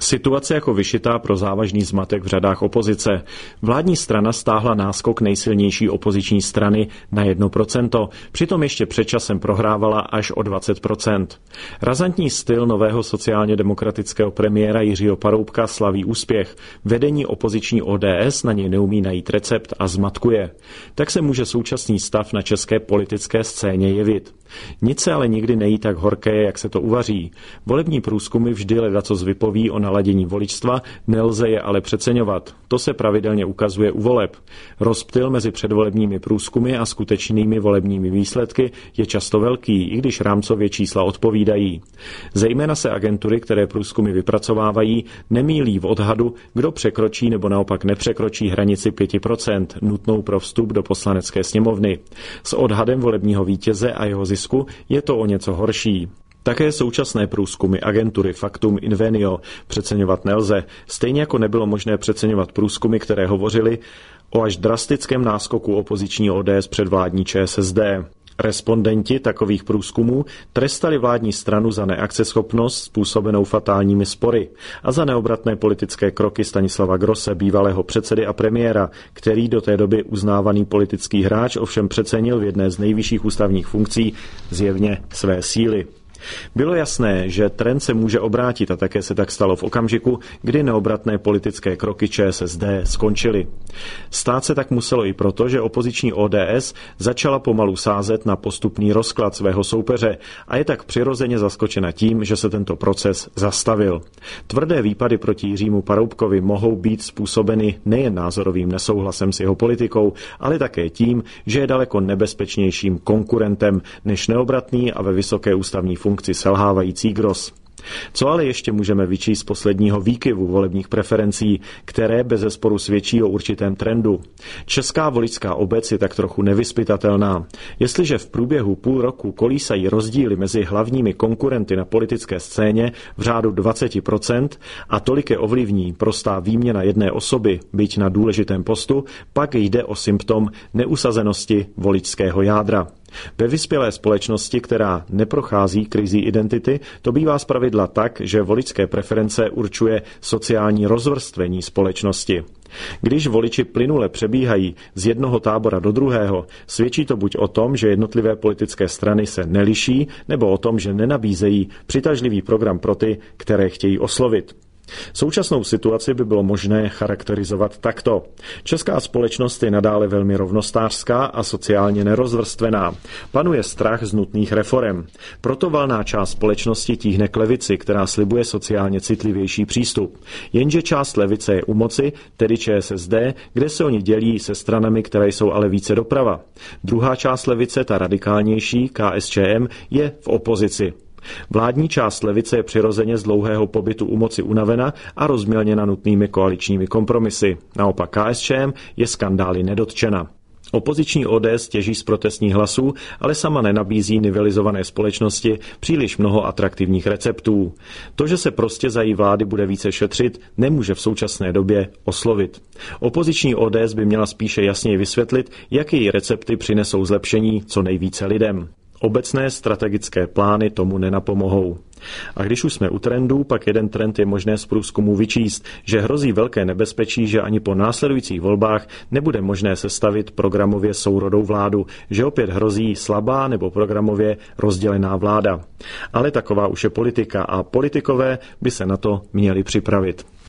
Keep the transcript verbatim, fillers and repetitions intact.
Situace jako vyšitá pro závažný zmatek v řadách opozice. Vládní strana stáhla náskok nejsilnější opoziční strany na jedno procento, přitom ještě před časem prohrávala až o dvacet procent. Razantní styl nového sociálně demokratického premiéra Jiřího Paroubka slaví úspěch. Vedení opoziční O D S na něj neumí najít recept a zmatkuje. Tak se může současný stav na české politické scéně jevit. Nic se ale nikdy nejí tak horké, jak se to uvaří. Volební průzkumy vždy ledacos vypoví o naladění voličstva, nelze je ale přeceňovat. To se pravidelně ukazuje u voleb. Rozptyl mezi předvolebními průzkumy a skutečnými volebními výsledky je často velký, i když rámcově čísla odpovídají. Zejména se agentury, které průzkumy vypracovávají, nemýlí v odhadu, kdo překročí nebo naopak nepřekročí hranici pět procent nutnou pro vstup do poslanecké sněmovny. S odhadem volebního vítěze a jeho zisku je to o něco horší. Také současné průzkumy agentury Factum Invenio přeceňovat nelze, stejně jako nebylo možné přeceňovat průzkumy, které hovořily o až drastickém náskoku opoziční O D S před vládní Č S S D. Respondenti takových průzkumů trestali vládní stranu za neakceschopnost způsobenou fatálními spory a za neobratné politické kroky Stanislava Grosse, bývalého předsedy a premiéra, který do té doby uznávaný politický hráč ovšem přecenil v jedné z nejvyšších ústavních funkcí zjevně své síly. Bylo jasné, že trend se může obrátit a také se tak stalo v okamžiku, kdy neobratné politické kroky Č S S D skončily. Stát se tak muselo i proto, že opoziční O D S začala pomalu sázet na postupný rozklad svého soupeře a je tak přirozeně zaskočena tím, že se tento proces zastavil. Tvrdé výpady proti Jiřímu Paroubkovi mohou být způsobeny nejen názorovým nesouhlasem s jeho politikou, ale také tím, že je daleko nebezpečnějším konkurentem než neobratný a ve vysoké ústavní funkci funkci selhávající Gross. Co ale ještě můžeme vyčíst z posledního výkyvu volebních preferencí, které bezesporu svědčí o určitém trendu? Česká voličská obec je tak trochu nevyzpytatelná. Jestliže v průběhu půl roku kolísají rozdíly mezi hlavními konkurenty na politické scéně v řádu dvacet procent a tolik je ovlivní prostá výměna jedné osoby, byť na důležitém postu, pak jde o symptom neusazenosti voličského jádra. Ve vyspělé společnosti, která neprochází krizí identity, to bývá zpravidla tak, že voličské preference určuje sociální rozvrstvení společnosti. Když voliči plynule přebíhají z jednoho tábora do druhého, svědčí to buď o tom, že jednotlivé politické strany se neliší, nebo o tom, že nenabízejí přitažlivý program pro ty, které chtějí oslovit. Současnou situaci by bylo možné charakterizovat takto. Česká společnost je nadále velmi rovnostářská a sociálně nerozvrstvená. Panuje strach z nutných reforem. Proto valná část společnosti tíhne k levici, která slibuje sociálně citlivější přístup. Jenže část levice je u moci, tedy Č S S D, kde se oni dělí se stranami, které jsou ale více doprava. Druhá část levice, ta radikálnější, K S Č M, je v opozici. Vládní část levice je přirozeně z dlouhého pobytu u moci unavena a rozmělněna nutnými koaličními kompromisy. Naopak K S Č M je skandály nedotčena. Opoziční O D S těží z protestních hlasů, ale sama nenabízí nivelizované společnosti příliš mnoho atraktivních receptů. To, že se prostě za její vlády bude více šetřit, nemůže v současné době oslovit. Opoziční O D S by měla spíše jasněji vysvětlit, jaké její recepty přinesou zlepšení co nejvíce lidem. Obecné strategické plány tomu nenapomohou. A když už jsme u trendů, pak jeden trend je možné z průzkumu vyčíst, že hrozí velké nebezpečí, že ani po následujících volbách nebude možné sestavit programově sourodou vládu, že opět hrozí slabá nebo programově rozdělená vláda. Ale taková už je politika a politikové by se na to měli připravit.